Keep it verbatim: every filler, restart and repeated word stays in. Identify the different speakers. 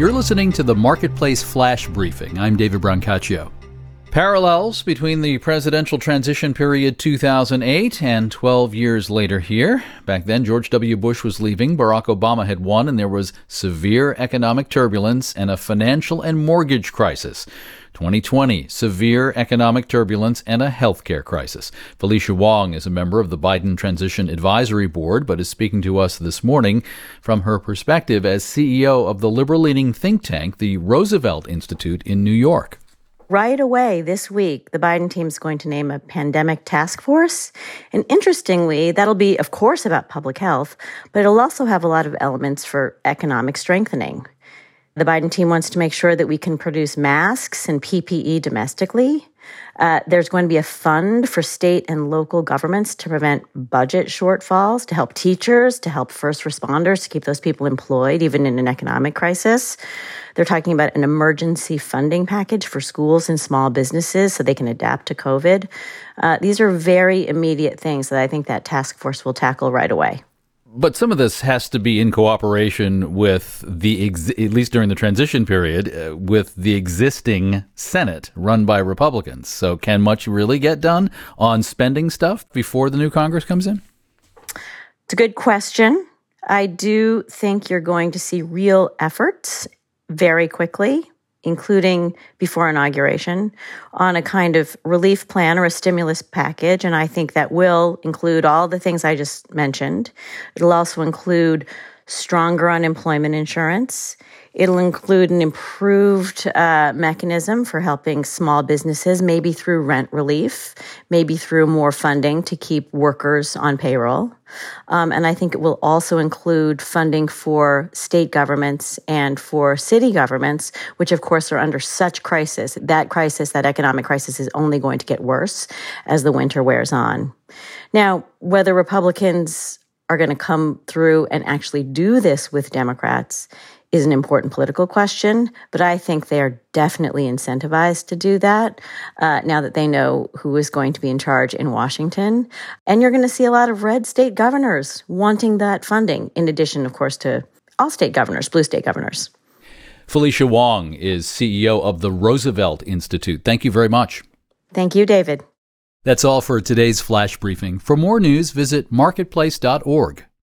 Speaker 1: You're listening to the Marketplace Flash Briefing. I'm David Brancaccio. Parallels between the presidential transition period two thousand eight and twelve years later here. Back then, George W. Bush was leaving, Barack Obama had won, and there was severe economic turbulence and a financial and mortgage crisis. twenty twenty, severe economic turbulence and a healthcare crisis. Felicia Wong is a member of the Biden Transition Advisory Board, but is speaking to us this morning from her perspective as C E O of the liberal-leaning think tank, the Roosevelt Institute in New York.
Speaker 2: Right away this week, the Biden team is going to name a pandemic task force. And interestingly, that'll be, of course, about public health, but it'll also have a lot of elements for economic strengthening. The Biden team wants to make sure that we can produce masks and P P E domestically. Uh, there's going to be a fund for state and local governments to prevent budget shortfalls, to help teachers, to help first responders, to keep those people employed, even in an economic crisis. They're talking about an emergency funding package for schools and small businesses so they can adapt to COVID. Uh, these are very immediate things that I think that task force will tackle right away.
Speaker 1: But some of this has to be in cooperation with the, ex- at least during the transition period, uh, with the existing Senate run by Republicans. So can much really get done on spending stuff before the new Congress comes in?
Speaker 2: It's a good question. I do think you're going to see real efforts very quickly, including before inauguration, on a kind of relief plan or a stimulus package. And I think that will include all the things I just mentioned. It'll also include stronger unemployment insurance. It'll include an improved uh, mechanism for helping small businesses, maybe through rent relief, maybe through more funding to keep workers on payroll. Um, and I think it will also include funding for state governments and for city governments, which of course are under such crisis. That crisis, that economic crisis, is only going to get worse as the winter wears on. Now, whether Republicans are going to come through and actually do this with Democrats is an important political question, but I think they are definitely incentivized to do that uh, now that they know who is going to be in charge in Washington. And you're going to see a lot of red state governors wanting that funding, in addition, of course, to all state governors, blue state governors.
Speaker 1: Felicia Wong is C E O of the Roosevelt Institute. Thank you very much.
Speaker 2: Thank you, David.
Speaker 1: That's all for today's Flash Briefing. For more news, visit marketplace dot org.